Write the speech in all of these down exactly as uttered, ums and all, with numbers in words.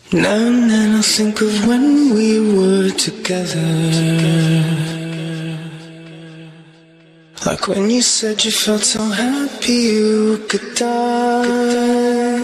Now and then I think of when we were together, like when you said you felt so happy you could die.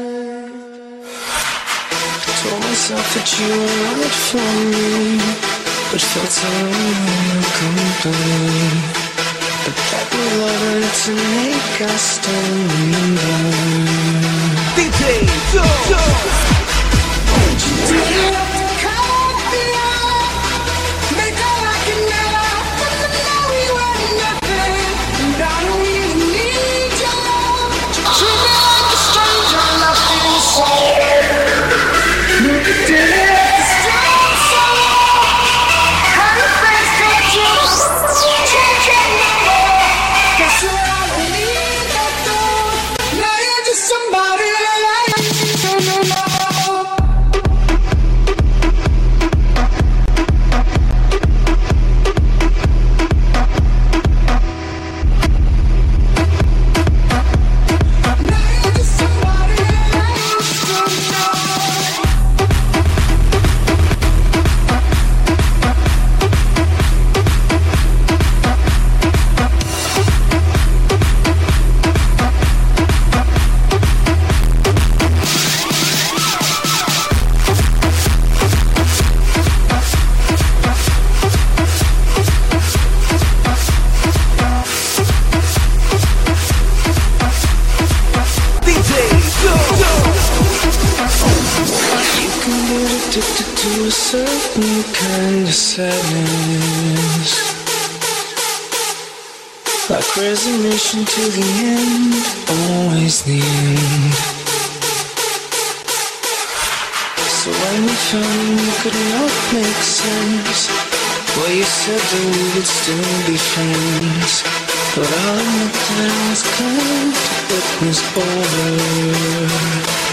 I told myself that you were right for me, but felt so incomplete. But that we learned to make us still remember. D J Joe. Do you have to cut me off? Make all I can never, but I know we were nothing. And I don't even need your love. You treat me like a stranger and I feel so. Look at it, the streets so long. How your face got you, change your number. Guess you're all I need, that's all. Now you're just somebody that I don't know. Addicted to a certain kind of sadness, like resignation to the end, always the end. So when we found we could not make sense, well you said that we would still be friends, but I'll admit that I was kind of it was over.